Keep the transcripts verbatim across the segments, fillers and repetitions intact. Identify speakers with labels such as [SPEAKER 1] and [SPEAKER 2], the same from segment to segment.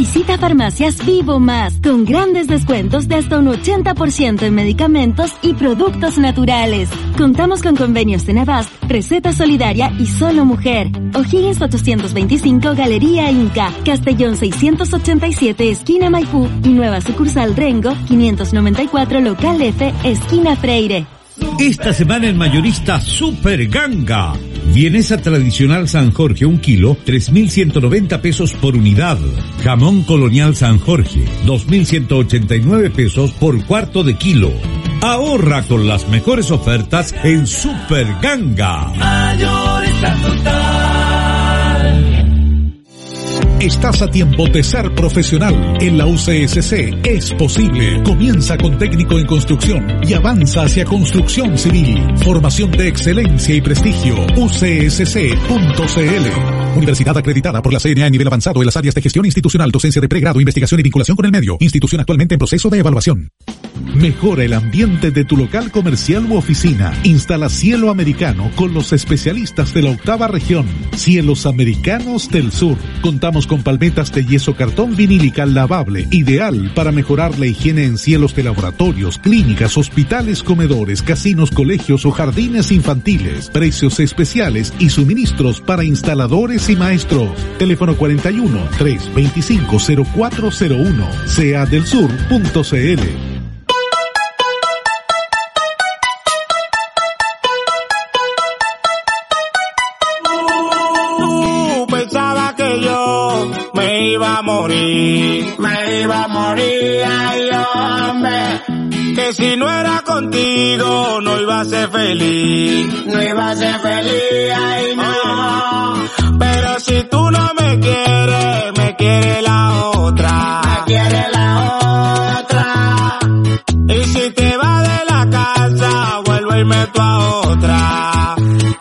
[SPEAKER 1] Visita Farmacias Vivo Más, con grandes descuentos de hasta un ochenta por ciento en medicamentos y productos naturales. Contamos con convenios en Avast, Receta Solidaria y Solo Mujer. O'Higgins ochocientos veinticinco, Galería Inca, Castellón seiscientos ochenta y siete, esquina Maipú, y nueva sucursal Rengo, quinientos noventa y cuatro, local F, esquina Freire.
[SPEAKER 2] Esta semana en Mayorista Super Ganga. Vienesa tradicional San Jorge, un kilo, tres mil ciento noventa pesos por unidad. Jamón colonial San Jorge, dos mil ciento ochenta y nueve pesos por cuarto de kilo. Ahorra con las mejores ofertas en Super Ganga.
[SPEAKER 3] Mayorista total.
[SPEAKER 4] Estás a tiempo de ser profesional. En la U C S C es posible. Comienza con técnico en construcción y avanza hacia construcción civil. Formación de excelencia y prestigio. U C S C punto C L. Universidad acreditada por la C N A a nivel avanzado en las áreas de gestión institucional, docencia de pregrado, investigación y vinculación con el medio. Institución actualmente en proceso de evaluación. Mejora el ambiente de tu local comercial u oficina. Instala Cielo Americano con los especialistas de la octava región. Cielos Americanos del Sur. Contamos con palmetas de yeso cartón vinílica lavable, ideal para mejorar la higiene en cielos de laboratorios, clínicas, hospitales, comedores, casinos, colegios o jardines infantiles. Precios especiales y suministros para instaladores y maestros. Teléfono cuarenta y uno, trescientos veinticinco, cero cuatro cero uno. C A del Sur punto C L.
[SPEAKER 5] Me iba a morir, me iba a morir, ay hombre, que si no era contigo no iba a ser feliz, no iba a ser feliz, ay no, pero si tú no me quieres, me quiere la otra, me quiere la otra, y si te vas de la casa, vuelvo y meto a otra,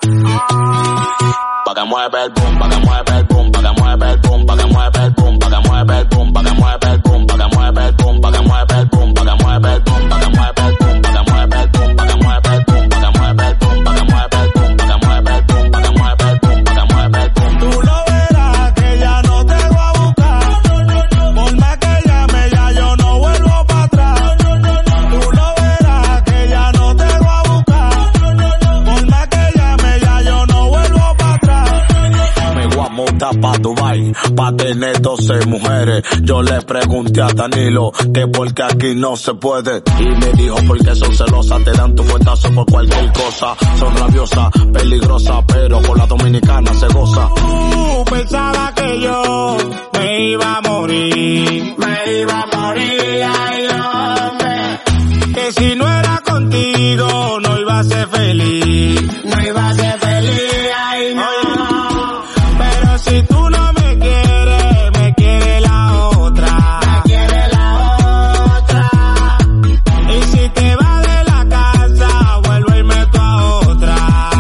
[SPEAKER 5] pa' que mueve el boom, pa' que mueve el boom, pa' que mueve el boom, pa' que mueve el boom, pa' que mueve el boom, pa' que mueve el boom, pa' que mueve el boom, pa' que mueve el boom, pa' que mueve el boom, pa' que mueve el boom, pa' que mueve el boom, pa' que mueve el boom, pa' que mueve el boom, pa' que mueve el boom, pa' que mueve el boom, pa' que mueve el boom, pa' que mueve el boom. Tú lo verás que ya no te voy a buscar, por más que llame ya yo no vuelvo para atrás. Tú lo verás que ya no te voy a buscar, por más que llame ya yo no vuelvo para atrás. Me voy a montar pa' Dubai, pa' tener doce mujeres. Yo le pregunté a Danilo que porque aquí no se puede, y me dijo porque son celosas, te dan tu fuetazo por cualquier cosa. Son rabiosas, peligrosas, pero por la dominicana se goza. Tú pensaba que yo me iba a morir, me iba a morir, ay hombre, que si no era contigo no iba a ser feliz, no iba a ser feliz, ay no. Si tú no me quieres, me quiere la otra, me quiere la otra, y si te vas de la casa, vuelvo y meto a otra,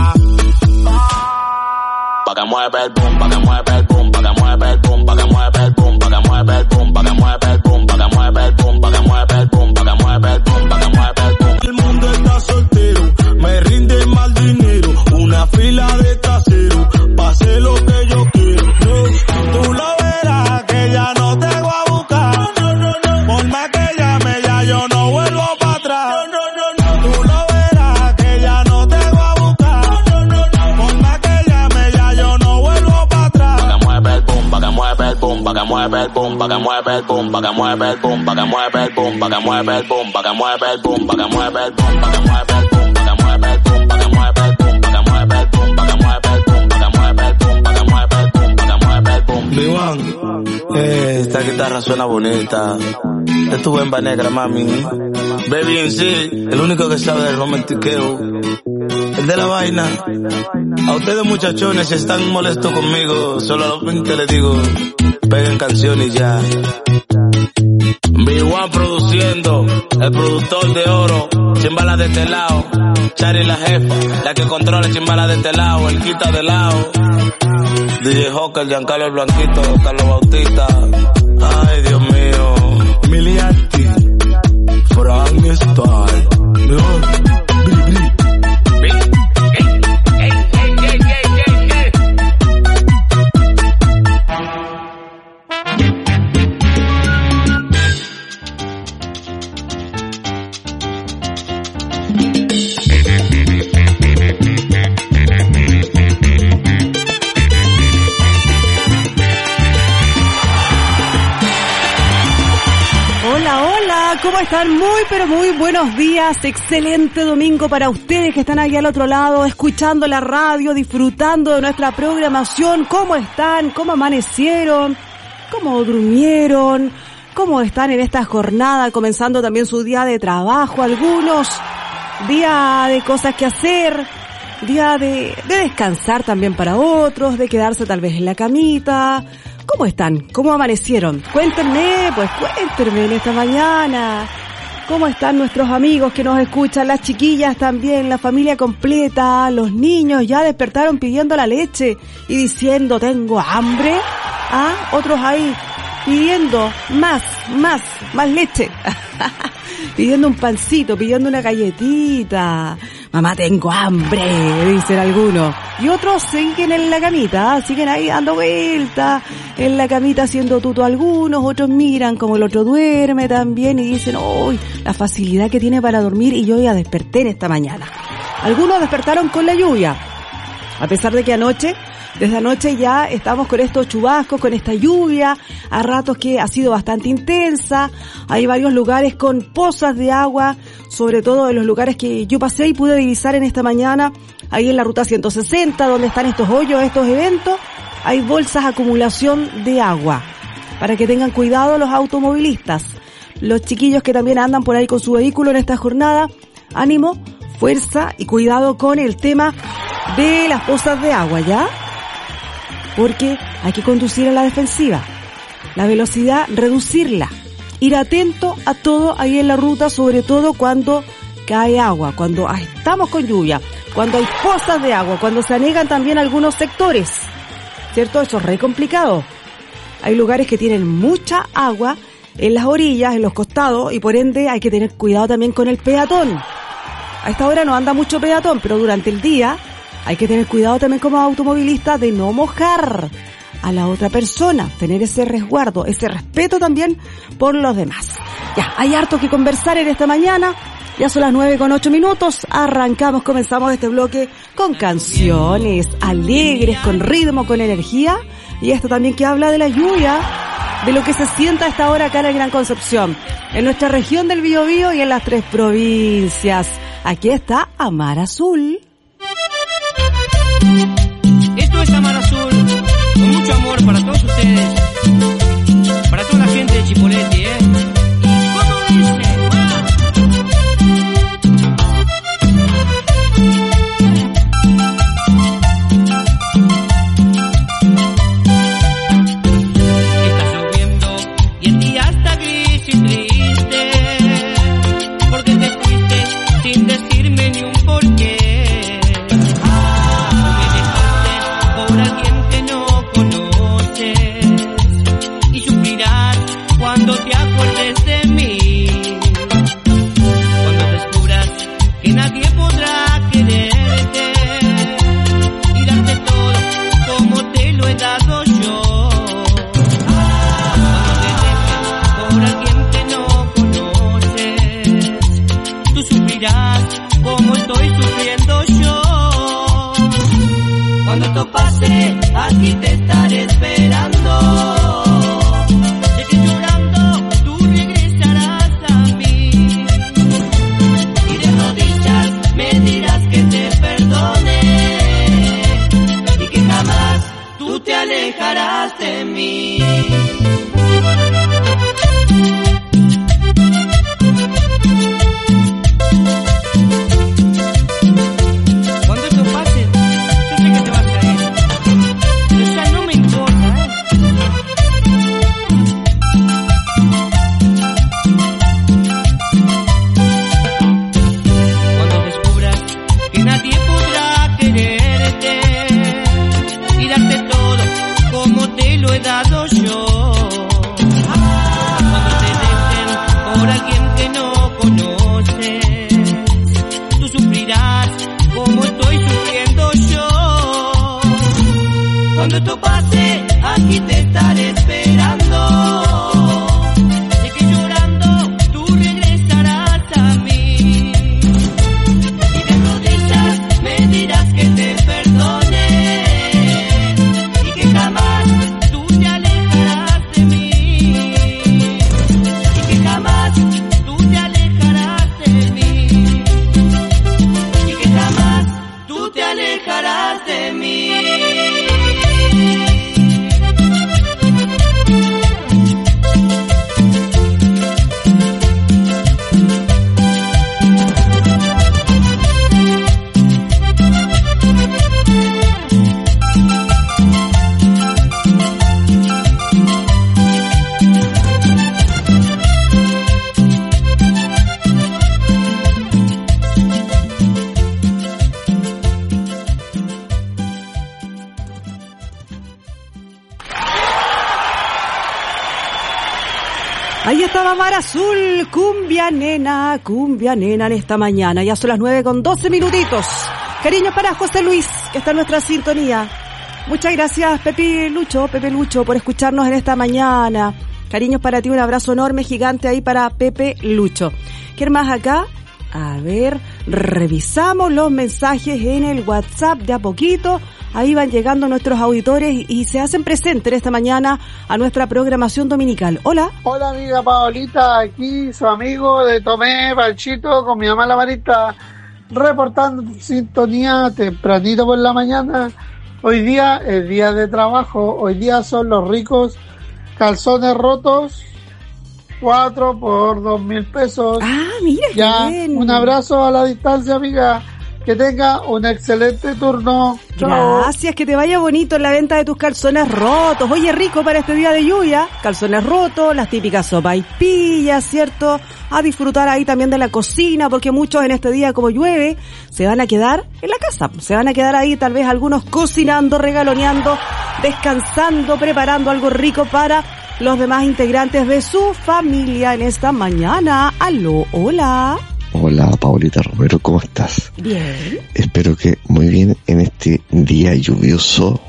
[SPEAKER 5] pa' que mueve el boom, pa' que mueve el boom, pa' que mueve el boom, pa' que mueve el boom, pa' que mueve el boom, pa' que mueve el boom, pa' que mueve el boom, pa' que mueve el boom, pa' que mueve el boom, pa' que mueve el boom. El mundo está soltero, me rinde mal dinero, una fila de caseros, pase lo que yo quiero. Tú lo verás que ya no te voy a buscar, por más que llame ya yo no vuelvo para atrás. Tú lo verás que ya no te voy a buscar, por más que llame ya yo no vuelvo para atrás. Pa' que mueve el boom, pa' que mueve el boom, pa' que mueve el boom, pa' que mueve el boom, pa' que mueve el boom, pa' que mueve el boom, pa' que mueve el boom, pa' que mueve el boom, pa' que mueve el boom, pa' que mueve el boom, pa' que mueve el boom, pa' que mueve el boom, pa' que mueve el boom, pa' que mueve el boom, pa' que mueve el boom, pa' que mueve el boom, pa' que mueve el boom. Vivan, eh, esta guitarra suena bonita. Es tu bemba negra, mami. Baby en sí, el único que sabe del romantiqueo, el de la vaina. A ustedes muchachones, si están molestos conmigo, solamente les digo, peguen canciones y ya. B uno produciendo, el productor de oro, chimbala de este lado, Chari la jefa, la que controla chimbala de este lado, el quita de lado, D J Joker, Giancarlo el Blanquito, Carlos Bautista, ay Dios mío, Miliati, Frank Style, no.
[SPEAKER 6] ¿Cómo están? Muy, pero muy buenos días. Excelente domingo para ustedes que están ahí al otro lado, escuchando la radio, disfrutando de nuestra programación. ¿Cómo están? ¿Cómo amanecieron? ¿Cómo durmieron? ¿Cómo están en esta jornada? Comenzando también su día de trabajo, algunos. Día de cosas que hacer. Día de, de descansar también para otros, de quedarse tal vez en la camita. ¿Cómo están? ¿Cómo amanecieron? Cuéntenme, pues cuéntenme en esta mañana. ¿Cómo están nuestros amigos que nos escuchan? Las chiquillas también, la familia completa, los niños ya despertaron pidiendo la leche y diciendo, tengo hambre. Ah, otros ahí pidiendo más, más, más leche. Pidiendo un pancito, pidiendo una galletita. Mamá, tengo hambre, dicen algunos. Y otros siguen en la camita, ¿eh? Siguen ahí dando vueltas en la camita haciendo tuto algunos. Otros miran como el otro duerme también y dicen, uy, la facilidad que tiene para dormir y yo ya desperté en esta mañana. Algunos despertaron con la lluvia, a pesar de que anoche, desde anoche ya estamos con estos chubascos, con esta lluvia, a ratos que ha sido bastante intensa. Hay varios lugares con pozas de agua, sobre todo en los lugares que yo pasé y pude divisar en esta mañana, ahí en la ruta ciento sesenta, donde están estos hoyos, estos eventos, hay bolsas de acumulación de agua, para que tengan cuidado los automovilistas. Los chiquillos que también andan por ahí con su vehículo en esta jornada, ánimo, fuerza y cuidado con el tema de las pozas de agua, ¿ya? Porque hay que conducir a la defensiva, la velocidad, reducirla, ir atento a todo ahí en la ruta, sobre todo cuando cae agua, cuando estamos con lluvia, cuando hay pozas de agua, cuando se anegan también algunos sectores, ¿cierto? Eso es re complicado. Hay lugares que tienen mucha agua en las orillas, en los costados, y por ende hay que tener cuidado también con el peatón. A esta hora no anda mucho peatón, pero durante el día hay que tener cuidado también como automovilista de no mojar a la otra persona, tener ese resguardo, ese respeto también por los demás. Ya, hay harto que conversar en esta mañana, ya son las nueve con ocho minutos, arrancamos, comenzamos este bloque con canciones alegres, con ritmo, con energía, y esto también que habla de la lluvia, de lo que se sienta a esta hora acá en el Gran Concepción, en nuestra región del Biobío y en las tres provincias. Aquí está Amar Azul.
[SPEAKER 7] Esto es Amar Azul, con mucho amor para todos ustedes, para toda la gente de Chipoleti, ¿eh? ¿Cómo dice? ¡Ah! Está lloviendo y el día está gris y triste, porque te fuiste sin decirme ni un porqué. Cuando te acuerdes de mí, cuando descubras que nadie podrá quererte y darte todo como te lo he dado yo, cuando te dejes por alguien que no conoces, tú sufrirás como estoy sufriendo yo. Cuando esto pase, aquí te estaré esperando. Te alejarás de mí. Cuando esto pase, yo sé que te vas a ir, pero ya no me importa, ¿eh? Cuando descubras que nadie podrá quererte y darte todo como te lo he dado yo, cuando te dejen por alguien que no conoces, tú sufrirás como estoy sufriendo yo. Cuando esto pase, aquí te estaré esperando. Sé que llorando tú regresarás a mí y de rodillas me dirás que te perdone. Tú te alejarás de mí y que jamás tú
[SPEAKER 6] Ahí estaba Mar Azul, cumbia nena, cumbia nena en esta mañana. Ya son las nueve con doce minutitos. Cariños para José Luis, que está en nuestra sintonía. Muchas gracias, Pepe Lucho, Pepe Lucho, por escucharnos en esta mañana. Cariños para ti, un abrazo enorme, gigante ahí para Pepe Lucho. ¿Qué más acá? A ver, revisamos los mensajes en el WhatsApp de a poquito. Ahí van llegando nuestros auditores y se hacen presentes esta mañana a nuestra programación dominical. Hola.
[SPEAKER 8] Hola, amiga Paolita, aquí su amigo de Tomé, Panchito, con mi mamá la Marita, reportando sintonía tempranito por la mañana. Hoy día es día de trabajo, hoy día son los ricos calzones rotos, cuatro por dos mil pesos.
[SPEAKER 6] Ah, mira,
[SPEAKER 8] ya,
[SPEAKER 6] qué bien.
[SPEAKER 8] Un abrazo a la distancia, amiga. Que tenga un excelente turno. Chao.
[SPEAKER 6] Gracias, que te vaya bonito en la venta de tus calzones rotos. Oye, rico para este día de lluvia. Calzones rotos, las típicas sopaipillas, ¿cierto? A disfrutar ahí también de la cocina, porque muchos en este día, como llueve, se van a quedar en la casa. Se van a quedar ahí, tal vez algunos cocinando, regaloneando, descansando, preparando algo rico para los demás integrantes de su familia en esta mañana. Aló, hola.
[SPEAKER 9] Hola, Paolita Romero, ¿cómo estás?
[SPEAKER 6] Bien.
[SPEAKER 9] Espero que muy bien en este día lluvioso,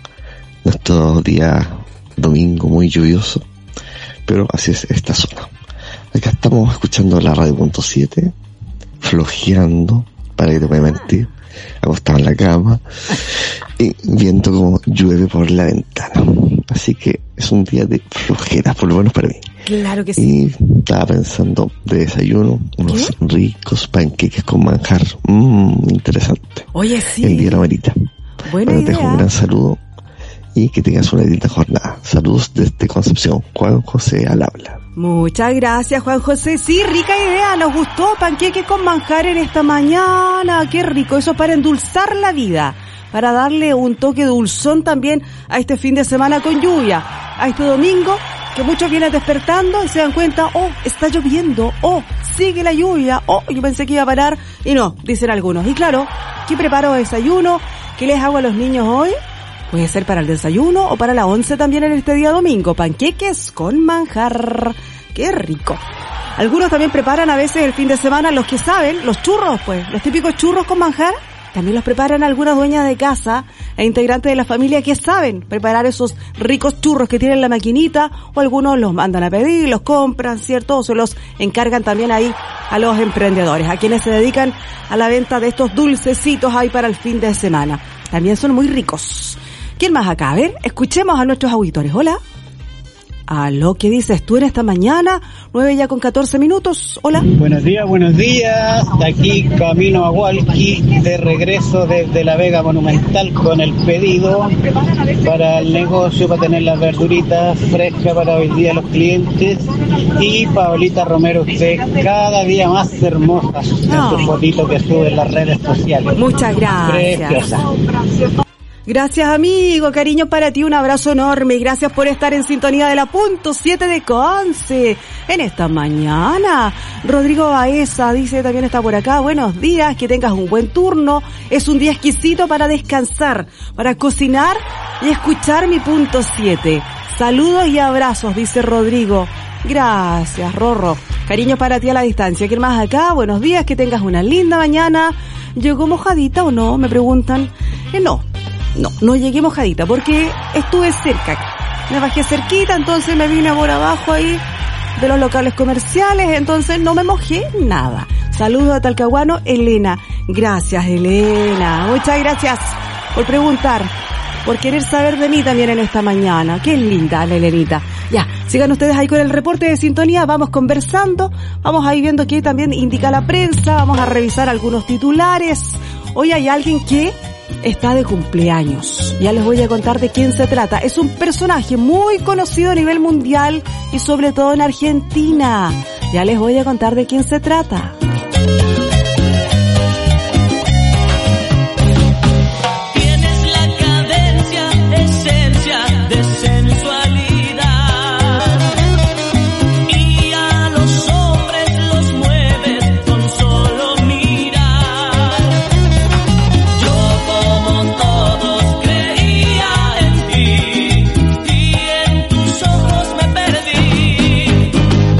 [SPEAKER 9] nuestro día domingo muy lluvioso, pero así es esta zona. Acá estamos escuchando la radio punto siete, flojeando, para que te voy a mentir, acostado en la cama y viendo cómo llueve por la ventana. Así que es un día de flojera, por lo menos para mí.
[SPEAKER 6] Claro que sí.
[SPEAKER 9] Y estaba pensando de desayuno, unos ¿qué? Ricos panqueques con manjar. Mmm, interesante.
[SPEAKER 6] Oye, sí.
[SPEAKER 9] El día de la Marita.
[SPEAKER 6] Buena
[SPEAKER 9] bueno,
[SPEAKER 6] idea.
[SPEAKER 9] Te dejo un gran saludo y que tengas una linda jornada. Saludos desde Concepción. Juan José al habla.
[SPEAKER 6] Muchas gracias, Juan José. Sí, rica idea. Nos gustó panqueque con manjar en esta mañana. Qué rico. Eso para endulzar la vida. Para darle un toque dulzón también a este fin de semana con lluvia. A este domingo, que muchos vienen despertando y se dan cuenta, oh, está lloviendo, oh, sigue la lluvia, oh, yo pensé que iba a parar, y no, dicen algunos. Y claro, ¿qué preparo de desayuno? ¿Qué les hago a los niños hoy? Puede ser para el desayuno o para la once también en este día domingo. Panqueques con manjar. ¡Qué rico! Algunos también preparan a veces el fin de semana, los que saben, los churros, pues, los típicos churros con manjar. También los preparan algunas dueñas de casa e integrantes de la familia que saben preparar esos ricos churros que tienen la maquinita, o algunos los mandan a pedir, los compran, ¿cierto? O se los encargan también ahí a los emprendedores, a quienes se dedican a la venta de estos dulcecitos ahí para el fin de semana. También son muy ricos. ¿Quién más acá? A ver, escuchemos a nuestros auditores. Hola. Aló, ¿qué dices tú en esta mañana? nueve ya con catorce minutos. Hola.
[SPEAKER 10] Buenos días, buenos días. De aquí camino a Hualqui, de regreso desde la Vega Monumental con el pedido para el negocio, para tener las verduritas frescas para hoy día los clientes. Y Paolita Romero, usted cada día más hermosa en sus fotitos que sube en las redes sociales.
[SPEAKER 6] Muchas gracias.
[SPEAKER 10] Preciosa.
[SPEAKER 6] Gracias, amigo, cariño para ti, un abrazo enorme y gracias por estar en sintonía de la punto siete de Conce en esta mañana. Rodrigo Baeza dice, también está por acá, buenos días, que tengas un buen turno, es un día exquisito para descansar, para cocinar y escuchar mi punto siete. Saludos y abrazos, dice Rodrigo. Gracias, Rorro. Cariño para ti a la distancia. ¿Quién más acá? Buenos días, que tengas una linda mañana. ¿Llegó mojadita o no? Me preguntan. Eh, no. No, no llegué mojadita porque estuve cerca. Me bajé cerquita, entonces me vine por abajo ahí de los locales comerciales, entonces no me mojé nada. Saludos a Talcahuano, Elena. Gracias, Elena. Muchas gracias por preguntar, por querer saber de mí también en esta mañana. Qué linda la Elenita. Ya, sigan ustedes ahí con el reporte de sintonía, vamos conversando, vamos ahí viendo qué también indica la prensa, vamos a revisar algunos titulares. Hoy hay alguien que está de cumpleaños. Ya les voy a contar de quién se trata. Es un personaje muy conocido a nivel mundial y sobre todo en Argentina. Ya les voy a contar de quién se trata.
[SPEAKER 7] Tienes la cadencia, esencia de sensualidad, y a los hombres los mueves con solo mirar. Yo como todos creía en ti, y en tus ojos me perdí.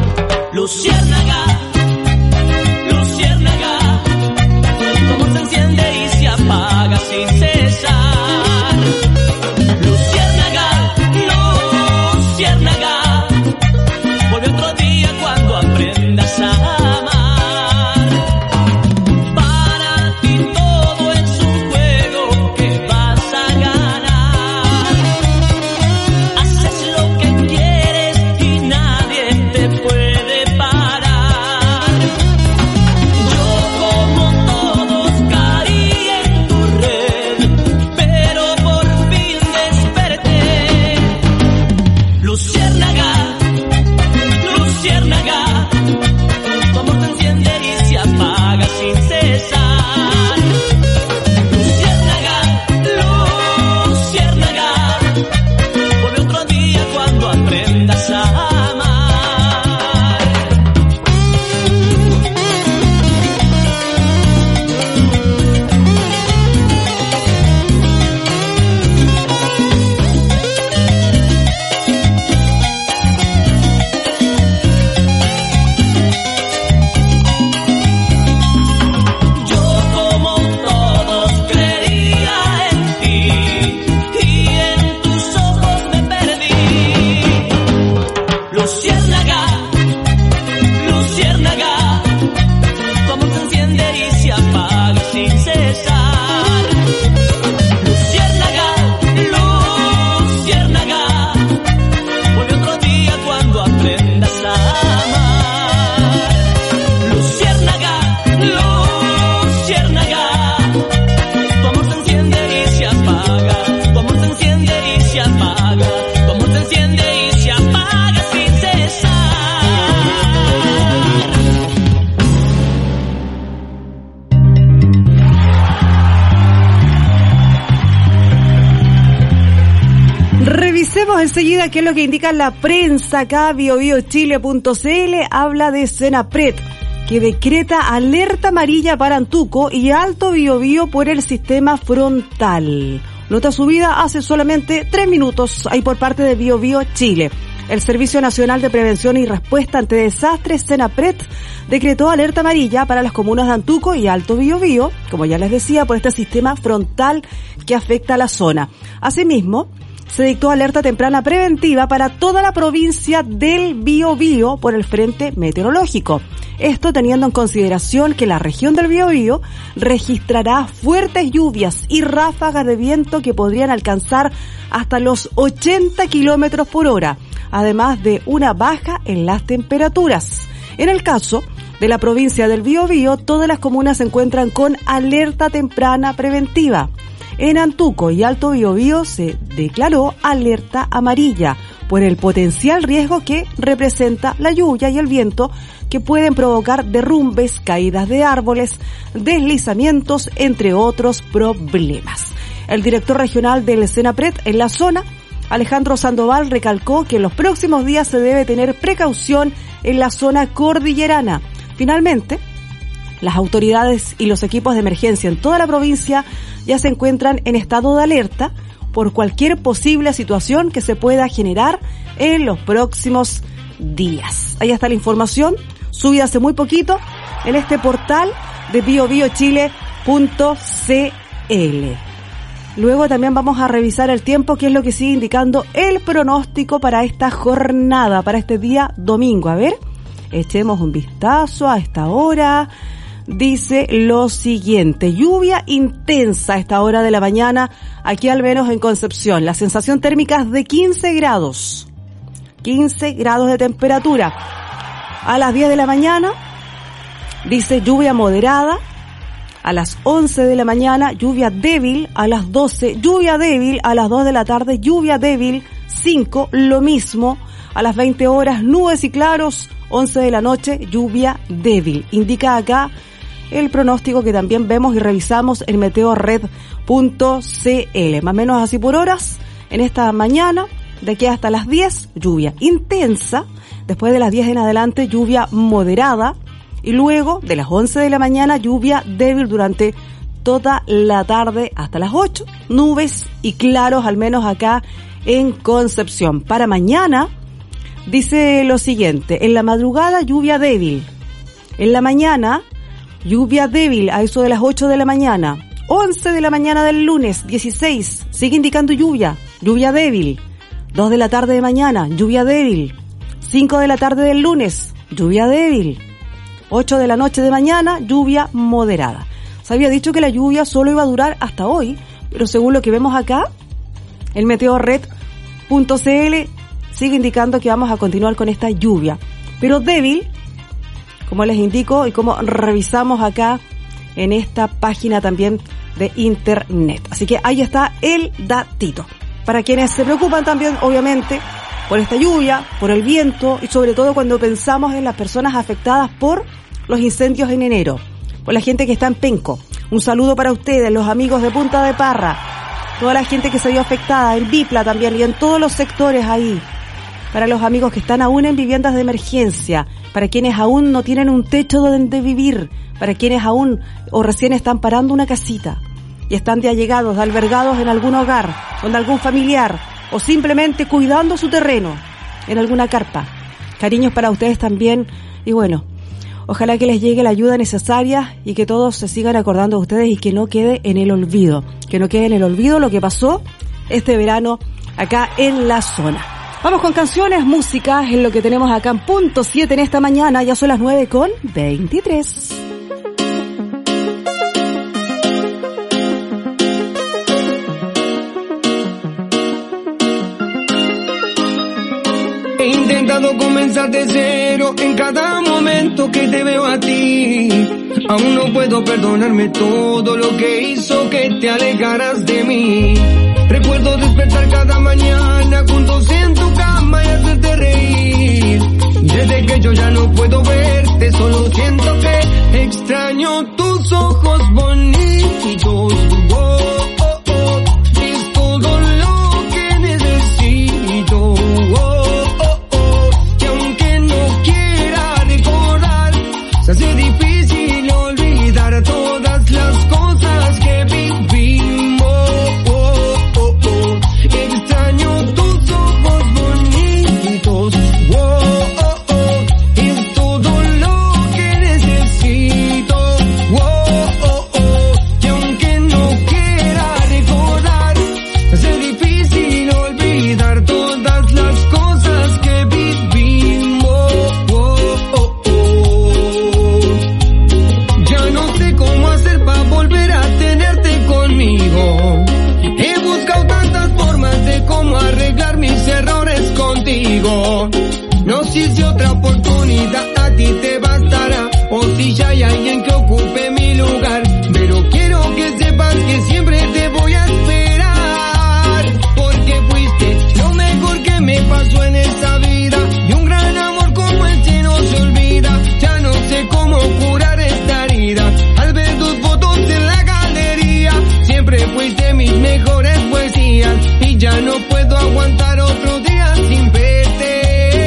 [SPEAKER 6] Revisemos enseguida qué es lo que indica la prensa acá. bio bio chile punto c l habla de Senapred, que decreta alerta amarilla para Antuco y Alto Biobío por el sistema frontal. Nota subida hace solamente tres minutos ahí por parte de Bio Bio Chile. El Servicio Nacional de Prevención y Respuesta ante Desastres, Senapred, decretó alerta amarilla para las comunas de Antuco y Alto Biobío, como ya les decía, por este sistema frontal que afecta a la zona. Asimismo, se dictó alerta temprana preventiva para toda la provincia del Biobío por el frente meteorológico. Esto teniendo en consideración que la región del Biobío registrará fuertes lluvias y ráfagas de viento que podrían alcanzar hasta los ochenta kilómetros por hora, además de una baja en las temperaturas. En el caso de la provincia del Biobío, todas las comunas se encuentran con alerta temprana preventiva. En Antuco y Alto Biobío se declaró alerta amarilla por el potencial riesgo que representa la lluvia y el viento, que pueden provocar derrumbes, caídas de árboles, deslizamientos, entre otros problemas. El director regional del Senapred en la zona, Alejandro Sandoval, recalcó que en los próximos días se debe tener precaución en la zona cordillerana. Finalmente, las autoridades y los equipos de emergencia en toda la provincia ya se encuentran en estado de alerta por cualquier posible situación que se pueda generar en los próximos días. Ahí está la información, subida hace muy poquito en este portal de bio bio chile punto c l. Luego también vamos a revisar el tiempo, que es lo que sigue indicando el pronóstico para esta jornada, para este día domingo. A ver, echemos un vistazo a esta hora. Dice lo siguiente: lluvia intensa a esta hora de la mañana, aquí al menos en Concepción. La sensación térmica es de quince grados. quince grados de temperatura. A las diez de la mañana, dice lluvia moderada. A las once de la mañana, lluvia débil. A las doce, lluvia débil. A las dos de la tarde, lluvia débil. cinco, lo mismo. A las veinte horas, nubes y claros. once de la noche, lluvia débil. Indica acá el pronóstico que también vemos y revisamos en meteorred punto c l. Más o menos así por horas. En esta mañana, de aquí hasta las diez, lluvia intensa. Después de las diez en adelante, lluvia moderada. Y luego, de las once de la mañana, lluvia débil durante toda la tarde hasta las ocho. Nubes y claros, al menos acá en Concepción. Para mañana, dice lo siguiente: en la madrugada, lluvia débil. En la mañana, lluvia débil a eso de las ocho de la mañana. once de la mañana del lunes, dieciséis, sigue indicando lluvia, lluvia débil. dos de la tarde de mañana, lluvia débil. cinco de la tarde del lunes, lluvia débil. ocho de la noche de mañana, lluvia moderada. Se había dicho que la lluvia solo iba a durar hasta hoy, pero según lo que vemos acá, el meteorred punto c l sigue indicando que vamos a continuar con esta lluvia, pero débil, como les indico y como revisamos acá en esta página también de internet. Así que ahí está el datito. Para quienes se preocupan también, obviamente, por esta lluvia, por el viento y sobre todo cuando pensamos en las personas afectadas por los incendios en enero, por la gente que está en Penco. Un saludo para ustedes, los amigos de Punta de Parra, toda la gente que se vio afectada, en Bipla también y en todos los sectores ahí. Para los amigos que están aún en viviendas de emergencia, para quienes aún no tienen un techo donde vivir, para quienes aún o recién están parando una casita y están de allegados, de albergados en algún hogar, con algún familiar, o simplemente cuidando su terreno en alguna carpa. Cariños para ustedes también, y bueno, ojalá que les llegue la ayuda necesaria y que todos se sigan acordando de ustedes y que no quede en el olvido, que no quede en el olvido lo que pasó este verano acá en la zona. Vamos con canciones, música, es lo que tenemos acá en punto siete en esta mañana, ya son las nueve con veintitrés.
[SPEAKER 3] He intentado comenzar de cero en cada momento que te veo a ti. Aún no puedo perdonarme todo lo que hizo que te alejaras de mí. Recuerdo despertar cada mañana juntos en tu cama y hacerte reír. Desde que yo ya no puedo verte, solo siento que extraño tus ojos bonitos. Oh, oh, oh, es todo lo que necesito. si si otra oportunidad a ti te bastará, o si ya hay alguien que ocupe mi lugar. Pero quiero que sepas que siempre te voy a esperar, porque fuiste lo mejor que me pasó en esta vida, y un gran amor como este no se olvida. Ya no sé cómo curar esta herida, al ver tus fotos en la galería. Siempre fuiste mis mejores poesías, y ya no puedo aguantar otro día sin verte.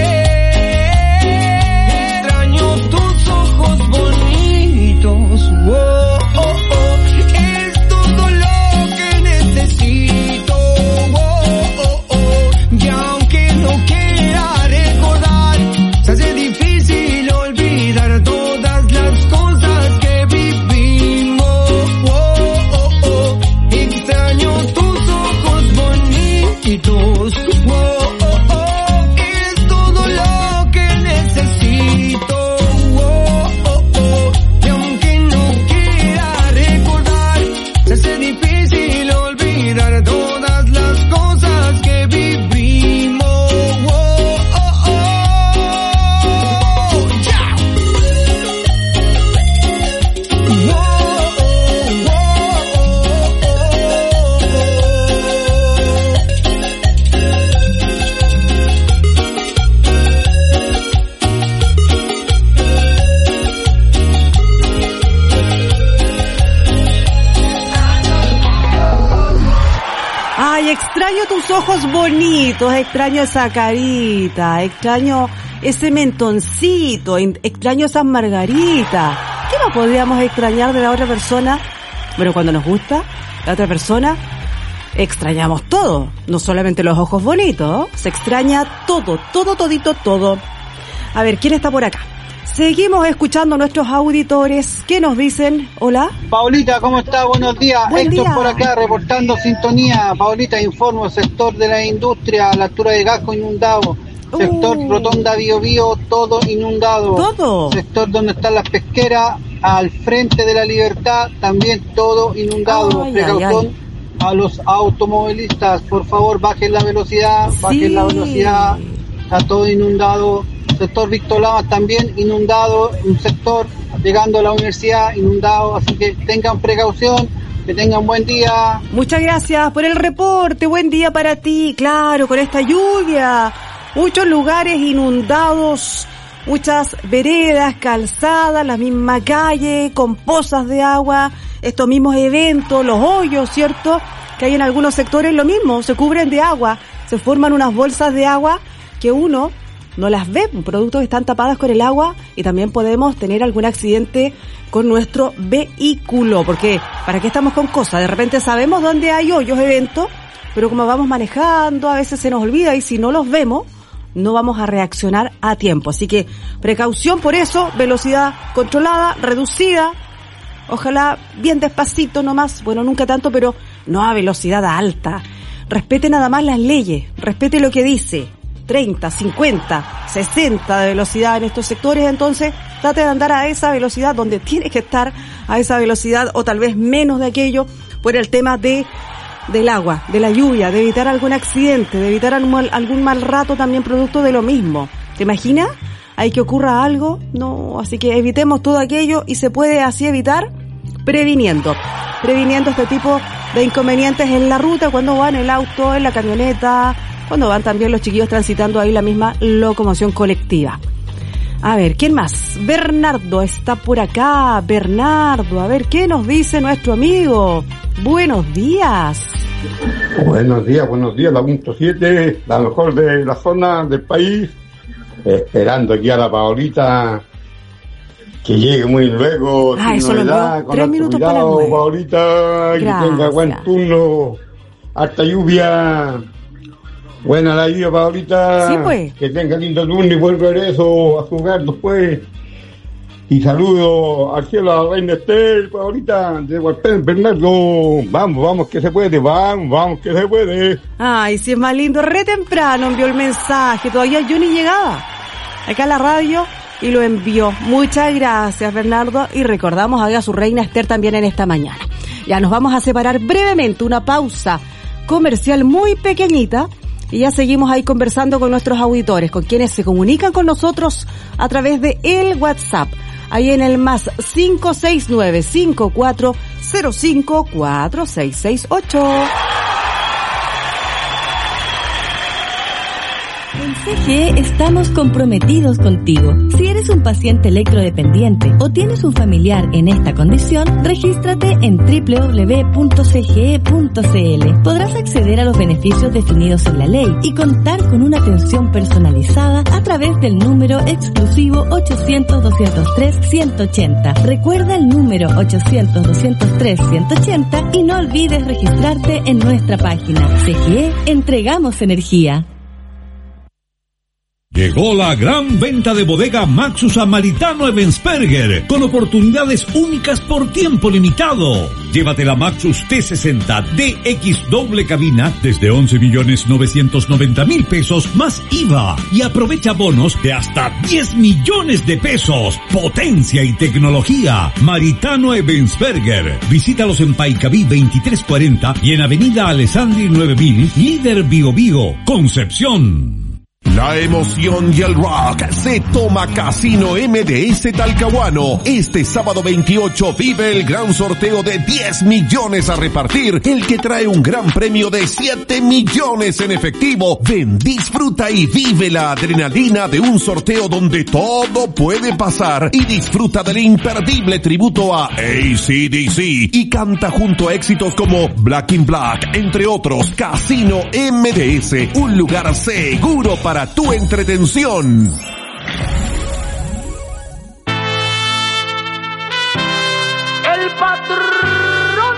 [SPEAKER 3] Extraño tus ojos bonitos, oh, oh, oh. Es todo lo que necesito, oh, oh, oh. Y aunque no quiera recordar, se hace difícil olvidar todas las cosas que vivimos, oh, oh, oh. Extraño tus ojos bonitos, oh, oh, oh. Es todo lo que necesito, oh, oh, oh. Y aunque no quiera recordar, se hace difícil olvidar todas las cosas que vivimos, oh, oh, oh. Yeah. Oh, oh, oh,
[SPEAKER 6] Ay, extraño tus ojos bonitos, extraño esa carita, extraño ese mentoncito, en- extraño esas margaritas. ¿Qué más podríamos extrañar de la otra persona? Bueno, cuando nos gusta la otra persona, extrañamos todo, no solamente los ojos bonitos, se extraña todo, todo, todito, todo. A ver, ¿quién está por acá? Seguimos escuchando a nuestros auditores. ¿Qué nos dicen? Hola.
[SPEAKER 10] Paulita, ¿cómo está? Buenos días.
[SPEAKER 6] Buen
[SPEAKER 10] Héctor
[SPEAKER 6] día.
[SPEAKER 10] por acá, reportando sintonía. Paulita, informo, sector de la industria, a la altura de Gasco inundado. Sector
[SPEAKER 6] Uh.
[SPEAKER 10] Rotonda Bio Bio, todo inundado.
[SPEAKER 6] Todo.
[SPEAKER 10] Sector donde están las pesqueras, al frente de la Libertad, también todo inundado.
[SPEAKER 6] Ay,
[SPEAKER 10] Precaución
[SPEAKER 6] ay,
[SPEAKER 10] a los automovilistas, por favor, bajen la velocidad, bajen
[SPEAKER 6] Sí.
[SPEAKER 10] la velocidad. Está todo inundado. Sector Víctor Lamas también inundado, un sector llegando a la universidad inundado, así que tengan precaución, que tengan buen día.
[SPEAKER 6] Muchas gracias por el reporte. Buen día para ti. Claro, con esta lluvia, muchos lugares inundados, muchas veredas, calzadas, la misma calle, con pozas de agua, estos mismos eventos, los hoyos, ¿cierto? Que hay en algunos sectores lo mismo, se cubren de agua, se forman unas bolsas de agua que uno no las ve, productos que están tapadas con el agua, y también podemos tener algún accidente con nuestro vehículo, porque ¿para qué estamos con cosas? De repente sabemos dónde hay hoyos, eventos, pero como vamos manejando, a veces se nos olvida, y si no los vemos, no vamos a reaccionar a tiempo. Así que precaución por eso, velocidad controlada, reducida, ojalá bien despacito nomás, bueno, nunca tanto, pero no a velocidad alta. Respete nada más las leyes, respete lo que dice. treinta, cincuenta, sesenta de velocidad en estos sectores, entonces trate de andar a esa velocidad donde tiene que estar, a esa velocidad, o tal vez menos de aquello, por el tema de del agua, de la lluvia, de evitar algún accidente, de evitar algún, algún mal rato también producto de lo mismo. ¿Te imaginas? ¿Hay que ocurra algo? No, así que evitemos todo aquello, y se puede así evitar previniendo, previniendo este tipo de inconvenientes en la ruta, cuando va en el auto, en la camioneta, cuando van también los chiquillos transitando ahí la misma locomoción colectiva. A ver, ¿quién más? Bernardo está por acá. Bernardo, a ver, ¿qué nos dice nuestro amigo? Buenos días.
[SPEAKER 11] Buenos días, buenos días, la punto siete, la mejor de la zona del país. Esperando aquí a la Paolita que llegue muy luego.
[SPEAKER 6] Ah,
[SPEAKER 11] sin
[SPEAKER 6] eso lo
[SPEAKER 11] novedad,
[SPEAKER 6] veo.
[SPEAKER 11] con
[SPEAKER 6] Tres
[SPEAKER 11] harto
[SPEAKER 6] minutos para
[SPEAKER 11] cuidado,
[SPEAKER 6] las nueve.
[SPEAKER 11] Paolita, que
[SPEAKER 6] Gracias.
[SPEAKER 11] tenga buen turno, harta lluvia. Buena la lluvia, Paolita.
[SPEAKER 6] Sí, pues.
[SPEAKER 11] Que tenga lindo turno y buen regreso a su hogar después. Y saludo al cielo a la reina Estel, Paolita, de Hualpén, Bernardo. Vamos, vamos que se puede, vamos, vamos que se puede.
[SPEAKER 6] Ay, si es más lindo, re temprano envió el mensaje, todavía yo ni llegaba acá a la radio y lo envió. Muchas gracias, Bernardo, y recordamos a su reina Esther también en esta mañana. Ya nos vamos a separar brevemente, una pausa comercial muy pequeñita, Y ya seguimos ahí conversando con nuestros auditores, con quienes se comunican con nosotros a través de el WhatsApp. Ahí en el más cinco seis nueve, cinco cuatro cero cinco, cuatro seis seis ocho.
[SPEAKER 1] En C G E estamos comprometidos contigo. Si eres un paciente electrodependiente o tienes un familiar en esta condición, regístrate en doble u doble u doble u punto c g e punto c l. Podrás acceder a los beneficios definidos en la ley y contar con una atención personalizada a través del número exclusivo ochocientos, doscientos tres, ciento ochenta. Recuerda el número ochocientos, doscientos tres, ciento ochenta y no olvides registrarte en nuestra página. C G E, entregamos energía.
[SPEAKER 2] Llegó la gran venta de bodega Maxus a Maritano Ebensperger, con oportunidades únicas por tiempo limitado. Llévate la Maxus T sesenta D X doble cabina desde once millones novecientos noventa mil pesos más I V A y aprovecha bonos de hasta diez millones de pesos. Potencia y tecnología. Maritano Ebensperger. Visítalos en Paicaví veintitrés cuarenta y en Avenida Alessandri nueve mil, Líder Bio Bio, Concepción.
[SPEAKER 12] La emoción y el rock se toma Casino M D S Talcahuano. Este sábado veintiocho vive el gran sorteo de diez millones a repartir, el que trae un gran premio de siete millones en efectivo. Ven, disfruta y vive la adrenalina de un sorteo donde todo puede pasar y disfruta del imperdible tributo a A C D C y canta junto a éxitos como Black in Black, entre otros. Casino M D S, un lugar seguro para para tu entretención.
[SPEAKER 7] El patrón.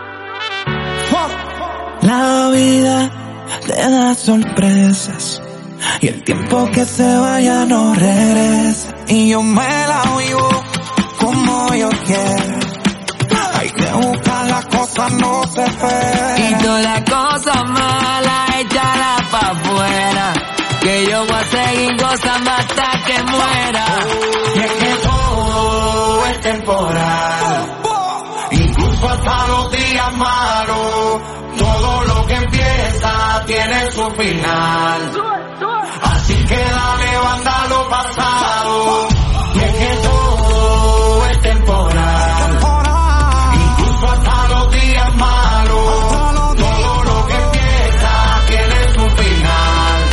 [SPEAKER 13] La vida te da sorpresas y el tiempo que se vaya no regresa. Y yo me la vivo como yo quiero. Hay que buscar las cosas, no se esperan.
[SPEAKER 7] Y todas las cosas malas, échala pa' afuera. Que yo voy a seguir gozando hasta que muera.
[SPEAKER 13] Y es que todo es temporal, incluso hasta los días malos. Todo lo que empieza tiene su final. Así que dale, banda lo pasado. Y es que todo es temporal, incluso hasta los días malos. Todo lo que empieza tiene su final.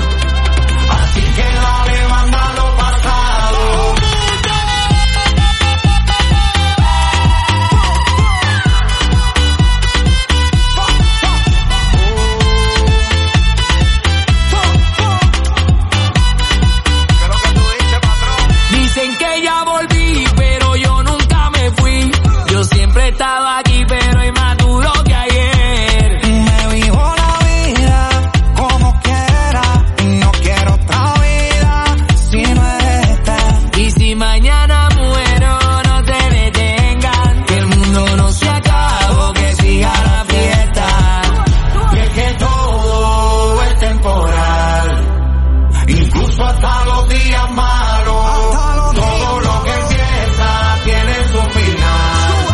[SPEAKER 7] Estaba aquí pero inmaduro que ayer.
[SPEAKER 13] Me vivo la vida como quiera y no quiero otra vida si no es esta.
[SPEAKER 7] Y si mañana muero no te detengan, que el mundo no se acabó, que siga la fiesta.
[SPEAKER 13] Y es que todo es temporal, incluso hasta los días malos. Todo lo que empieza tiene su final.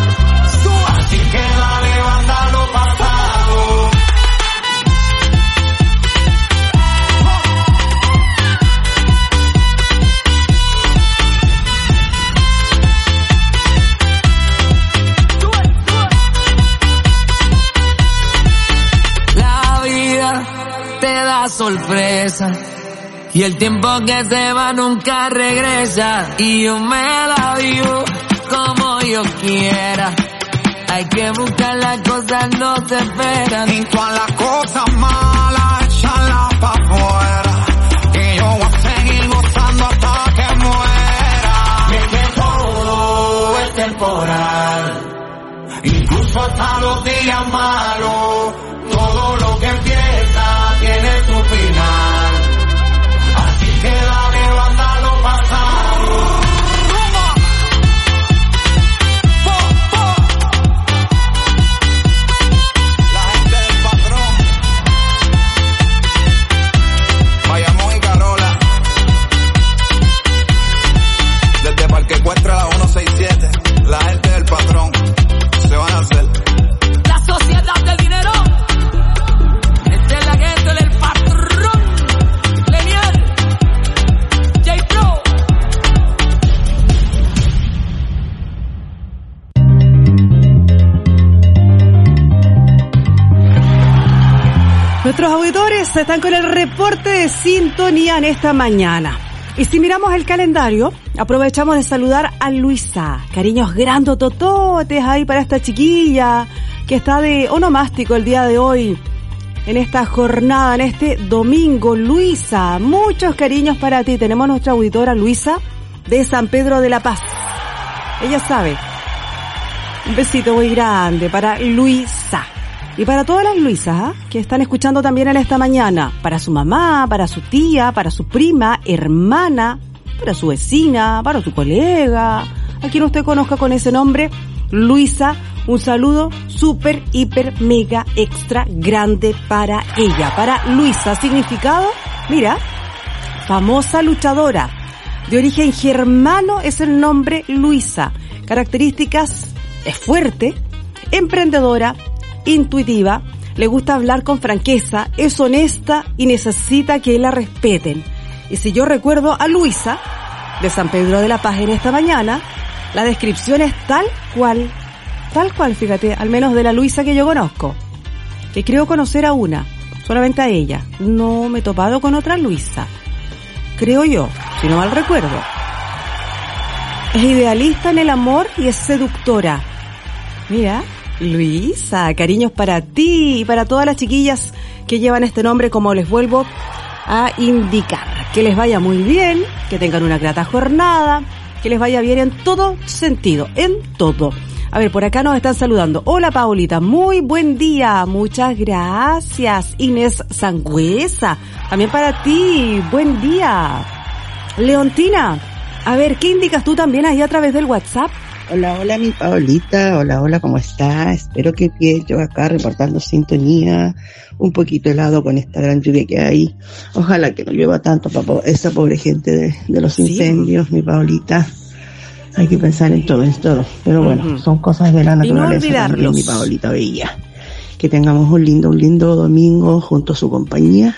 [SPEAKER 7] Sorpresa y el tiempo que se va nunca regresa y yo me la vivo como yo quiera. Hay que buscar las cosas, no se esperan.
[SPEAKER 13] Y todas las cosas malas, echarlas pa' afuera. Que yo voy a seguir gozando hasta que muera. Y es que todo es temporal, incluso hasta los días malos. Todo lo que empieza tiene su final. Así que dale, banda lo pasado. La gente del patrón.
[SPEAKER 6] Amigos, están con el reporte de sintonía en esta mañana. Y si miramos el calendario, aprovechamos de saludar a Luisa. Cariños grandotototes ahí para esta chiquilla que está de onomástico el día de hoy. En esta jornada, en este domingo, Luisa, muchos cariños para ti. Tenemos nuestra auditora Luisa de San Pedro de la Paz. Ella sabe. Un besito muy grande para Luisa. Y para todas las Luisas, ¿eh? que están escuchando también en esta mañana. Para su mamá, para su tía, para su prima, hermana, para su vecina, para su colega. A quien usted conozca con ese nombre, Luisa, un saludo súper, hiper, mega, extra, grande para ella. Para Luisa, significado, mira, famosa luchadora. De origen germano es el nombre Luisa. Características, es fuerte, emprendedora, intuitiva, le gusta hablar con franqueza, es honesta y necesita que la respeten. Y si yo recuerdo a Luisa, de San Pedro de la Paz en esta mañana, la descripción es tal cual, tal cual, fíjate, al menos de la Luisa que yo conozco, que creo conocer a una, solamente a ella. No me he topado con otra Luisa, creo yo, si no mal recuerdo. Es idealista en el amor y es seductora. Mira, Luisa, cariños para ti y para todas las chiquillas que llevan este nombre, como les vuelvo a indicar. Que les vaya muy bien, que tengan una grata jornada, que les vaya bien en todo sentido, en todo. A ver, por acá nos están saludando. Hola, Paulita, muy buen día, muchas gracias. Inés Sangüesa, también para ti, buen día. Leontina, a ver, ¿qué indicas tú también ahí a través del WhatsApp?
[SPEAKER 14] Hola, hola mi Paolita, hola, hola, ¿cómo está? Espero que bien, yo acá reportando sintonía, un poquito helado con esta gran lluvia que hay. Ojalá que no llueva tanto para esa pobre gente de, de los incendios, sí. Mi Paolita. Hay que pensar en todo, en todo. Pero bueno, uh-huh. son cosas de la naturaleza.
[SPEAKER 6] Y no olvidarlos.
[SPEAKER 14] También, mi Paolita bella. Que tengamos un lindo, un lindo domingo junto a su compañía.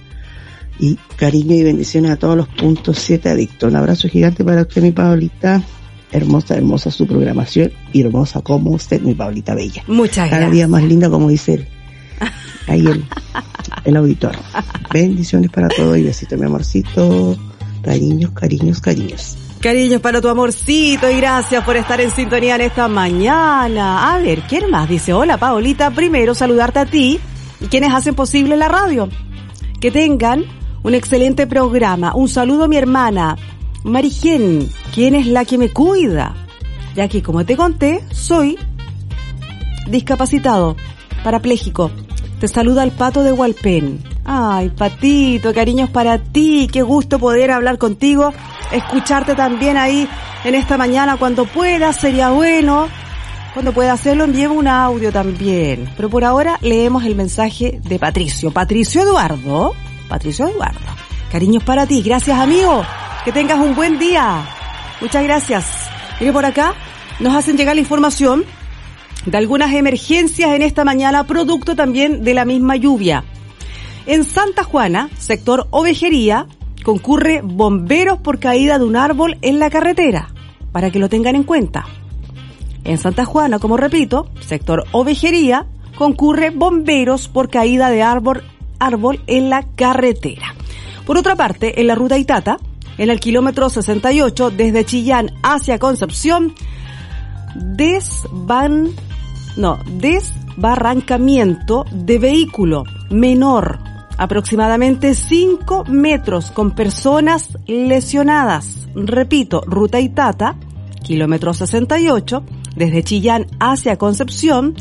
[SPEAKER 14] Y cariño y bendiciones a todos los puntos siete adictos. Un abrazo gigante para usted, mi Paolita. Hermosa, hermosa su programación y hermosa como usted, mi Paulita bella.
[SPEAKER 6] Muchas gracias.
[SPEAKER 14] Cada día más linda, como dice él. Ahí el, el auditor. Bendiciones para todos y besitos, mi amorcito. Cariños, cariños, cariños.
[SPEAKER 6] Cariños para tu amorcito y gracias por estar en sintonía en esta mañana. A ver, ¿quién más? Dice, hola Paulita, primero saludarte a ti y quienes hacen posible la radio. Que tengan un excelente programa. Un saludo a mi hermana Marigen, quien es la que me cuida, ya que como te conté, soy discapacitado, parapléjico. Te saluda el Pato de Hualpén. Ay, Patito, cariños para ti, qué gusto poder hablar contigo, escucharte también ahí en esta mañana cuando puedas, sería bueno. Cuando pueda hacerlo, envíeme un audio también. Pero por ahora leemos el mensaje de Patricio. Patricio Eduardo, Patricio Eduardo, cariños para ti, gracias amigo. Que tengas un buen día. Muchas gracias. Mire, por acá nos hacen llegar la información de algunas emergencias en esta mañana, producto también de la misma lluvia. En Santa Juana, sector Ovejería, concurre bomberos por caída de un árbol en la carretera, para que lo tengan en cuenta. En Santa Juana, como repito, sector Ovejería, concurre bomberos por caída de árbol, árbol en la carretera. Por otra parte, en la ruta Itata, en el kilómetro sesenta y ocho, desde Chillán hacia Concepción, desvan, no, desbarrancamiento de vehículo menor, aproximadamente cinco metros, con personas lesionadas. Repito, ruta Itata, kilómetro sesenta y ocho, desde Chillán hacia Concepción,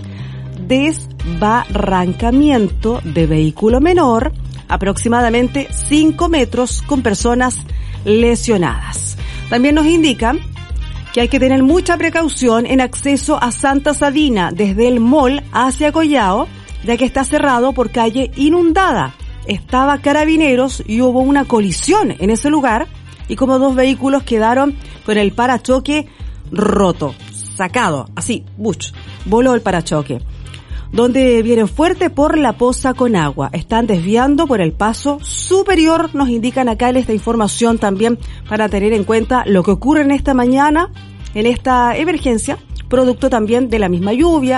[SPEAKER 6] desbarrancamiento de vehículo menor, aproximadamente cinco metros, con personas lesionadas. También nos indican que hay que tener mucha precaución en acceso a Santa Sabina desde el mall hacia Collao, ya que está cerrado por calle inundada. Estaba Carabineros y hubo una colisión en ese lugar y como dos vehículos quedaron con el parachoque roto, sacado, así, buch, voló el parachoque. Donde vienen fuerte por la poza con agua. Están desviando por el paso superior, nos indican acá en esta información también para tener en cuenta lo que ocurre en esta mañana, en esta emergencia, producto también de la misma lluvia,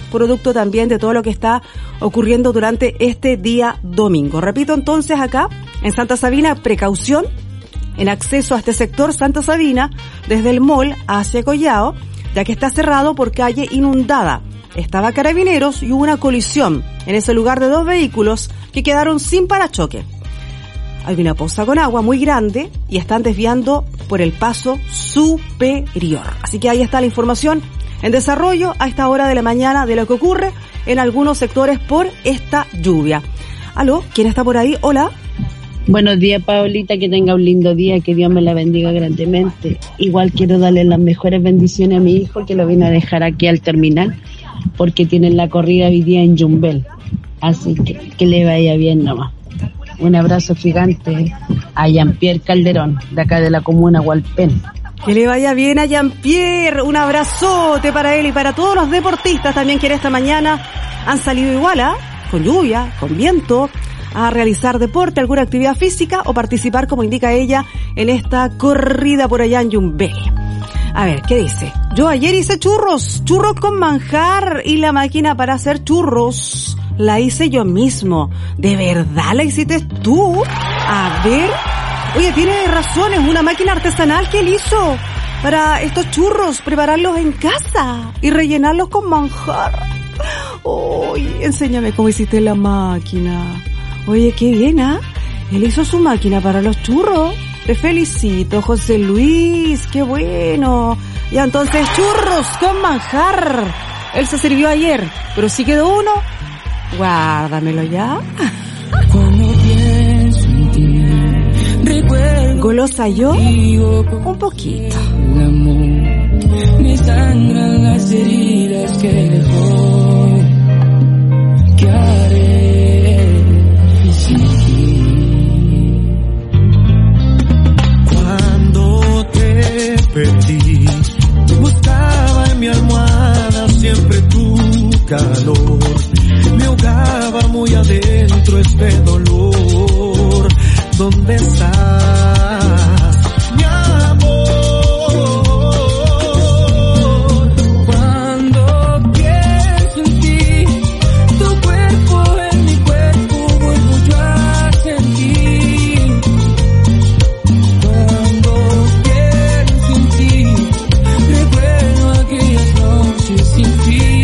[SPEAKER 6] producto también de todo lo que está ocurriendo durante este día domingo. Repito entonces acá, en Santa Sabina, precaución en acceso a este sector Santa Sabina, desde el mall hacia Collao, ya que está cerrado por calle inundada. Estaba Carabineros y hubo una colisión en ese lugar de dos vehículos que quedaron sin parachoque. Hay una poza con agua muy grande y están desviando por el paso superior. Así que ahí está la información en desarrollo a esta hora de la mañana de lo que ocurre en algunos sectores por esta lluvia. ¿Aló? ¿Quién está por ahí? Hola.
[SPEAKER 15] Buenos días, Paolita, que tenga un lindo día, que Dios me la bendiga grandemente. Igual quiero darle las mejores bendiciones a mi hijo, que lo vine a dejar aquí al terminal, porque tienen la corrida hoy día en Yumbel. Así que que le vaya bien nomás. Un abrazo gigante a Jean-Pierre Calderón, de acá de la comuna Hualpén.
[SPEAKER 6] Que le vaya bien a Jean-Pierre, un abrazote para él y para todos los deportistas también que en esta mañana han salido igual, ¿ah? Con lluvia, con viento, a realizar deporte, alguna actividad física o participar, como indica ella, en esta corrida por allá en Yumbel. A ver, ¿qué dice? Yo ayer hice churros, churros con manjar y la máquina para hacer churros la hice yo mismo. ¿De verdad la hiciste tú? A ver, oye, tiene razón, es una máquina artesanal que él hizo para estos churros, prepararlos en casa y rellenarlos con manjar. Oye, enséñame cómo hiciste la máquina. Oye, qué bien, ¿ah? ¿eh? Él hizo su máquina para los churros. Te felicito, José Luis, qué bueno. Ya entonces, churros con manjar. Él se sirvió ayer, pero si quedó uno, guárdamelo ya.
[SPEAKER 3] Cuando pienso en ti, recuerdo
[SPEAKER 6] golosa yo, un poquito.
[SPEAKER 3] el amor, me sangran las heridas que dejó. ¿Qué haré sin ti? Cuando te perdí, buscaba en mi almohada siempre tu calor. Me ahogaba muy adentro este dolor. ¿Dónde estás, mi amor? Cuando pienso en ti, tu cuerpo en mi cuerpo vuelvo yo a sentir. Cuando pienso en ti, recuerdo aquellas noches sin fin.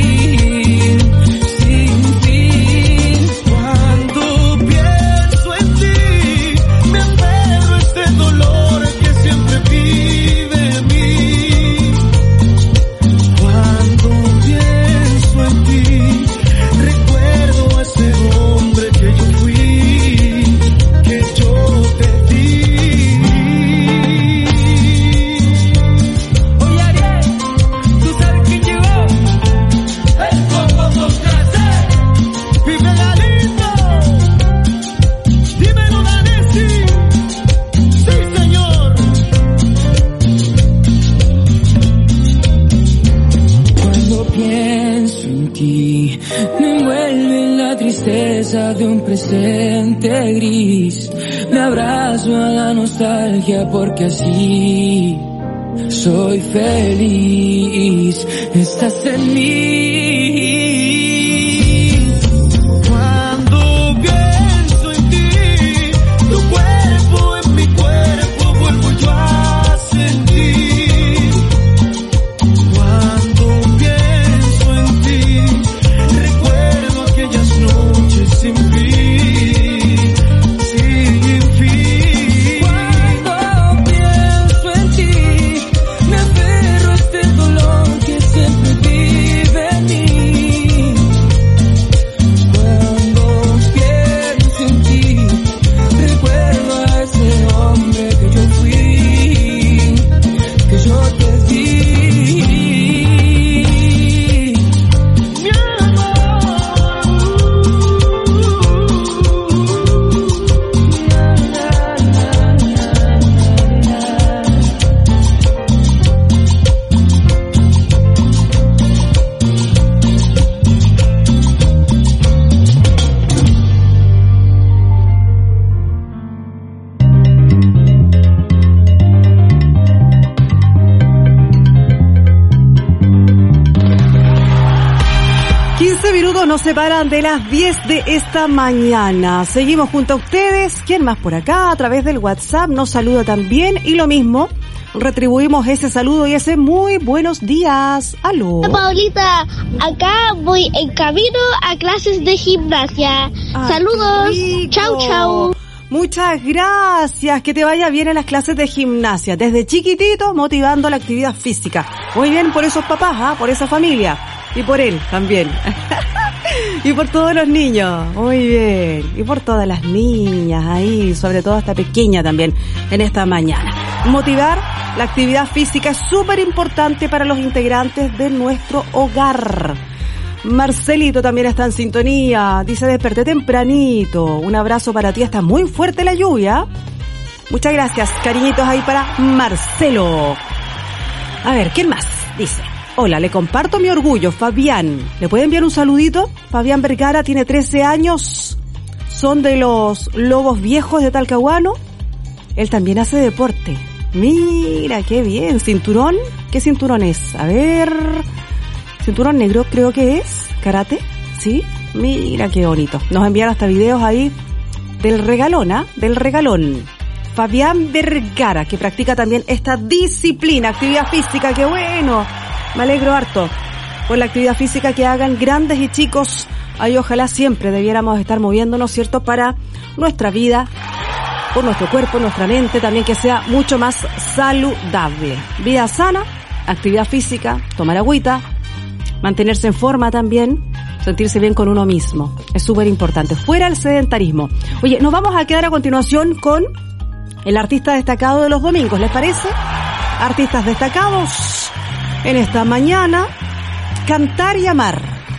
[SPEAKER 3] De un presente gris, me abrazo a la nostalgia porque así soy feliz. Estás en mí. Cuando pienso en ti, tu cuerpo en mi cuerpo vuelvo yo a sentir. Cuando pienso en ti, recuerdo aquellas noches sin fin, sin fin. Cuando pienso en ti, me aferro a este dolor que siempre vive en mí.
[SPEAKER 6] minutos nos separan de las diez de esta mañana. Seguimos junto a ustedes. ¿Quién más por acá? A través del WhatsApp nos saluda también. Y lo mismo, retribuimos ese saludo y ese muy buenos días. Aló.
[SPEAKER 16] Hola, Paulita, acá voy en camino a clases de gimnasia.
[SPEAKER 6] Ah,
[SPEAKER 16] saludos. Chau, chau.
[SPEAKER 6] Muchas gracias, que te vaya bien en las clases de gimnasia. Desde chiquitito motivando la actividad física. Muy bien por esos papás, ¿ah? Por esa familia. Y por él también. Y por todos los niños. Muy bien. Y por todas las niñas ahí, sobre todo esta pequeña también, en esta mañana. Motivar la actividad física es súper importante para los integrantes de nuestro hogar. Marcelito también está en sintonía. Dice, desperté tempranito. Un abrazo para ti. Está muy fuerte la lluvia. Muchas gracias. Cariñitos ahí para Marcelo. A ver, ¿quién más? Dice, hola, le comparto mi orgullo, Fabián. ¿Le puede enviar un saludito? Fabián Vergara tiene trece años. Son de los Lobos Viejos de Talcahuano. Él también hace deporte. Mira, qué bien. ¿Cinturón? ¿Qué cinturón es? A ver... Cinturón negro creo que es, karate, ¿sí? Mira qué bonito. Nos enviaron hasta videos ahí del regalón, ¿ah? Del regalón. Fabián Vergara, que practica también esta disciplina, actividad física, qué bueno. Me alegro harto por la actividad física que hagan grandes y chicos. Ahí ojalá siempre debiéramos estar moviéndonos, ¿cierto? Para nuestra vida, por nuestro cuerpo, nuestra mente, también que sea mucho más saludable. Vida sana, actividad física, tomar agüita, mantenerse en forma también, sentirse bien con uno mismo. Es súper importante. Fuera el sedentarismo. Oye, nos vamos a quedar a continuación con el artista destacado de los domingos, ¿les parece? Artistas destacados en esta mañana. Cantar y amar.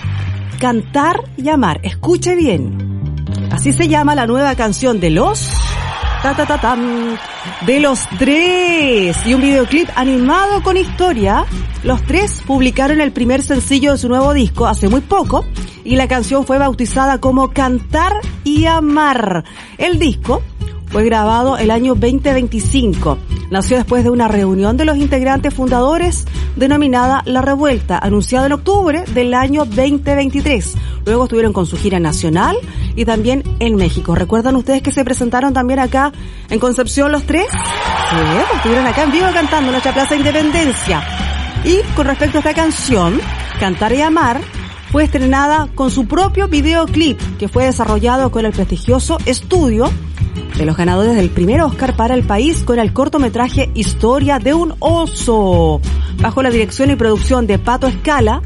[SPEAKER 6] Cantar y amar. Escuche bien. Así se llama la nueva canción de los... Ta, ta, ta, tam, de Los Tres, y un videoclip animado con historia. Los Tres publicaron el primer sencillo de su nuevo disco hace muy poco y la canción fue bautizada como Cantar y Amar. El disco fue grabado el año veinte veinticinco. Nació después de una reunión de los integrantes fundadores denominada La Revuelta, anunciada en octubre del año veinte veintitrés. Luego estuvieron con su gira nacional y también en México. ¿Recuerdan ustedes que se presentaron también acá en Concepción Los Tres? Sí, estuvieron acá en vivo cantando en nuestra Plaza Independencia. Y con respecto a esta canción, Cantar y Amar, fue estrenada con su propio videoclip que fue desarrollado con el prestigioso estudio de los ganadores del primer Oscar para el país con el cortometraje Historia de un oso. Bajo la dirección y producción de Pato Escala,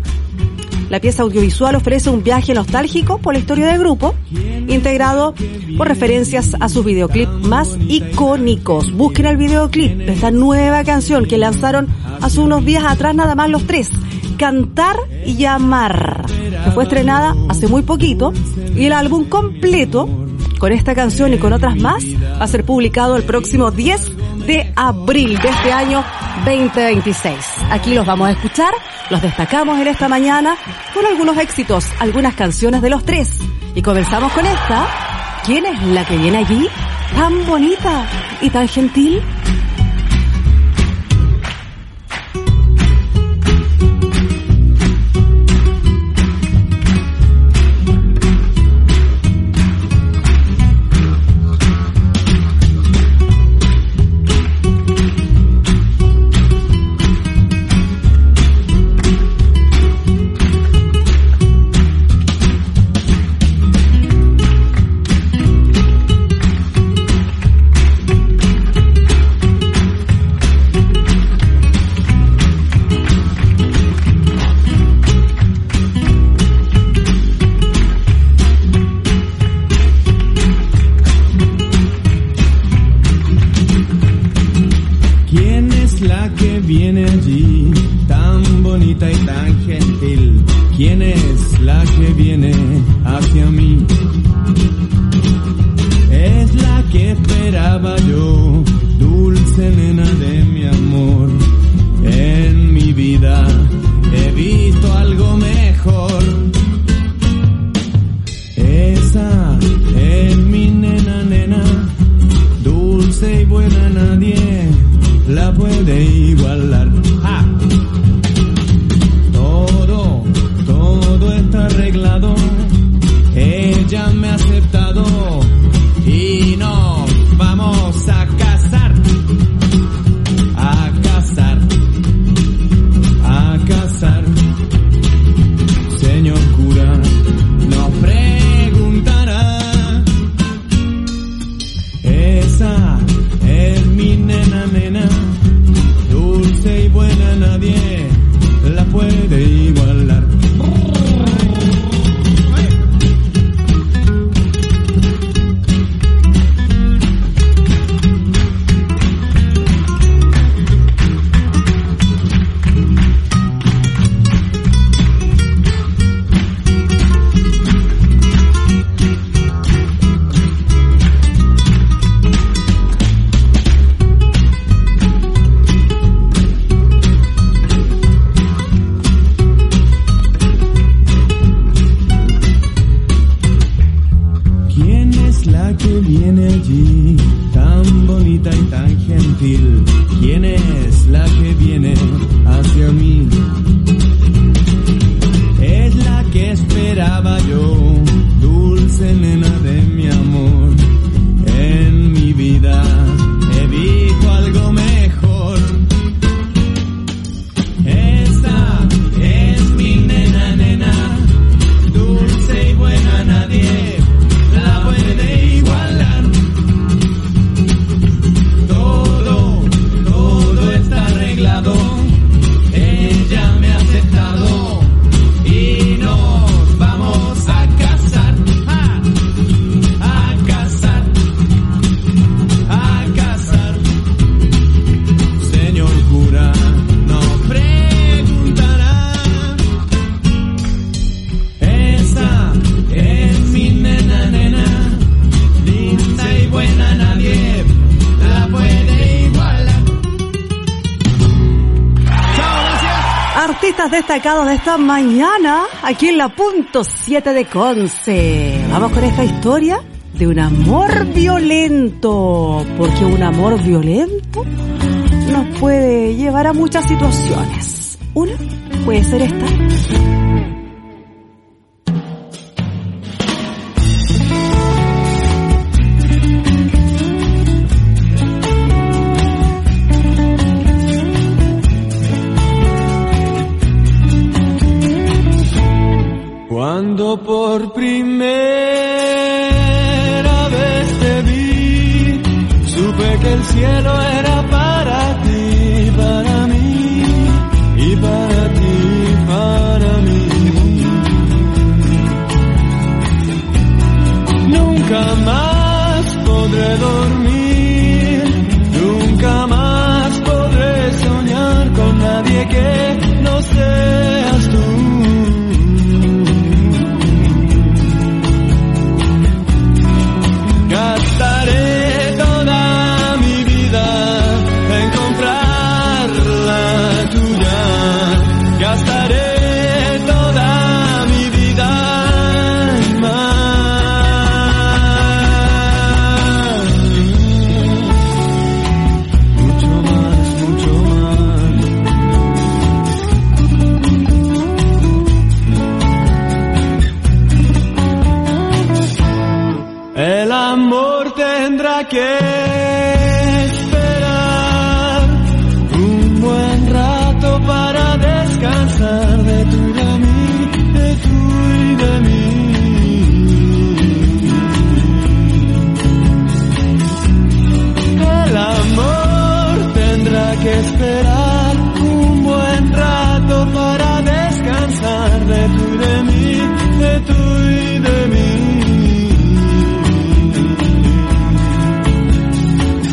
[SPEAKER 6] la pieza audiovisual ofrece un viaje nostálgico por la historia del grupo, integrado por referencias a sus videoclips más icónicos. Busquen el videoclip de esta nueva canción que lanzaron hace unos días atrás nada más Los Tres, Cantar y Amar, que fue estrenada hace muy poquito, y el álbum completo con esta canción y con otras más va a ser publicado el próximo diez de abril de este año veinte veintiséis. Aquí los vamos a escuchar, los destacamos en esta mañana con algunos éxitos, algunas canciones de Los Tres. Y comenzamos con esta. ¿Quién es la que viene allí? Tan bonita y tan gentil.
[SPEAKER 17] Todo, todo está arreglado. mi nena, nena, dulce y buena, nadie la puede igualar. ¿Quién es la que viene hacia mí? Es la que esperaba yo, dulce nena de mi amor. En mi vida he visto algo mejor. Esta es mi nena, nena, dulce y buena, nadie la puede igualar. Ella me ha aceptado y nos vamos a casar, a, a casar, a casar. Señor cura, no preguntará. Esa es mi nena, nena, linda y buena, nadie la puede igualar.
[SPEAKER 6] Artistas destacados de esta mañana, aquí en la punto siete de Conce. Vamos con esta historia de un amor violento, porque un amor violento nos puede llevar a muchas situaciones. Una puede ser esta.
[SPEAKER 17] Cuando por primera vez te vi, supe que el cielo era para ti, para mí, y para ti, para mí. Nunca más podré dormir, nunca más podré soñar con nadie que no seas tú. Gastaré toda mi vida en comprar la tuya. Gastaré toda mi vida en más. Mucho más, mucho más. El amor tendrá que esperar un buen rato para descansar de tú y de mí, de tú y de mí. El amor tendrá que esperar un buen rato para descansar de tú y de mí, de tú y de mí.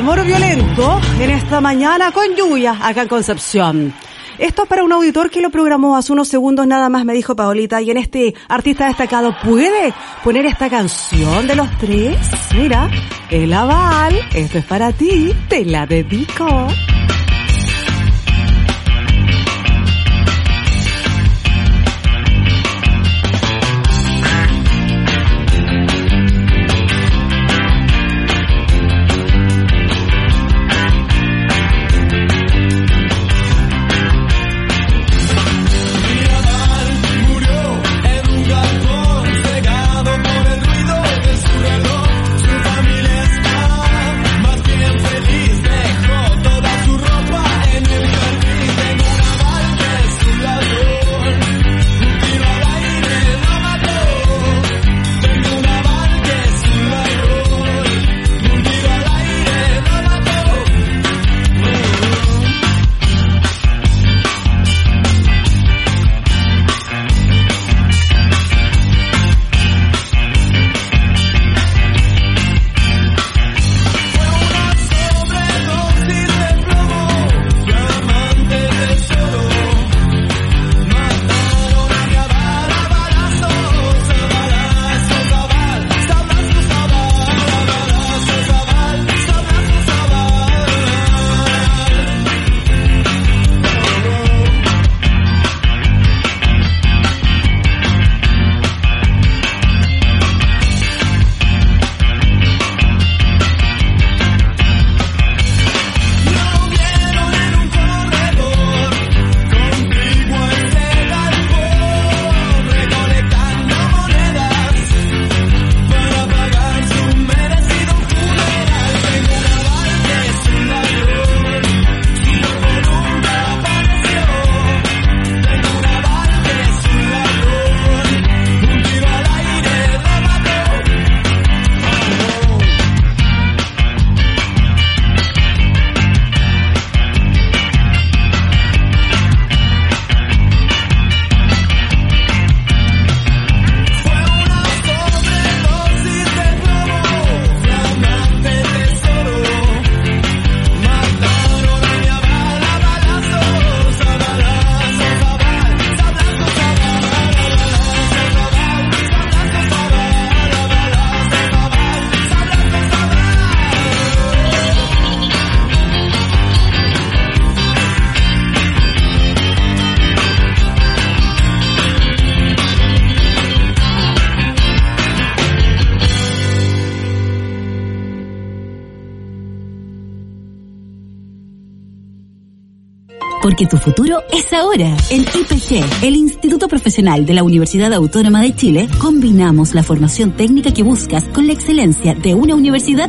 [SPEAKER 6] amor violento en esta mañana con lluvia acá en Concepción. Esto es para un auditor que lo programó hace unos segundos nada más, me dijo Paolita, y en este artista destacado, ¿puede poner esta canción de los tres? Mira, el aval, esto es para ti, te la dedico.
[SPEAKER 1] Porque tu futuro es ahora. En I P G, el Instituto Profesional de la Universidad Autónoma de Chile, combinamos la formación técnica que buscas con la excelencia de una universidad